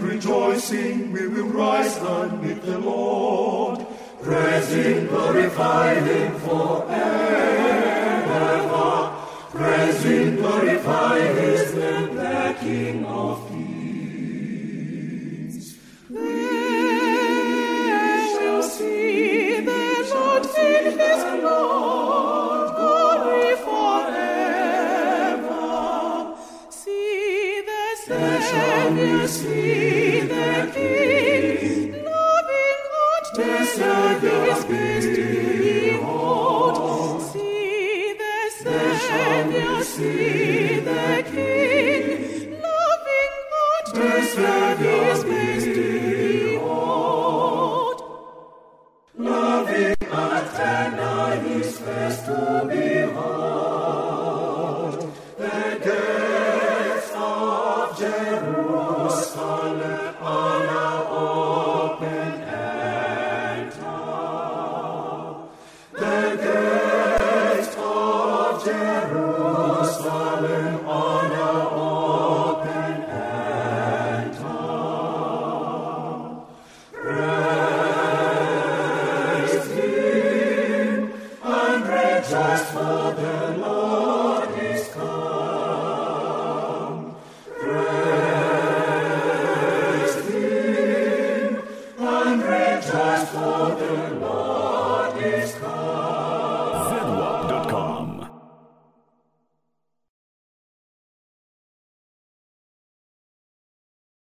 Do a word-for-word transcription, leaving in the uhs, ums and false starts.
rejoicing we will rise and meet the Lord, praising, glorify Him forever, praising, glorify His name, the King of Kings. We shall see the Lord in His glory forever. See the Savior, see the King, loving God, the Savior's behold. See the Savior, see the King, loving God, the Savior's behold. Loving and tender His face to behold, the gates of Jerusalem are now open, enter. The gates of Jerusalem are now open, enter. Praise Him and rejoice for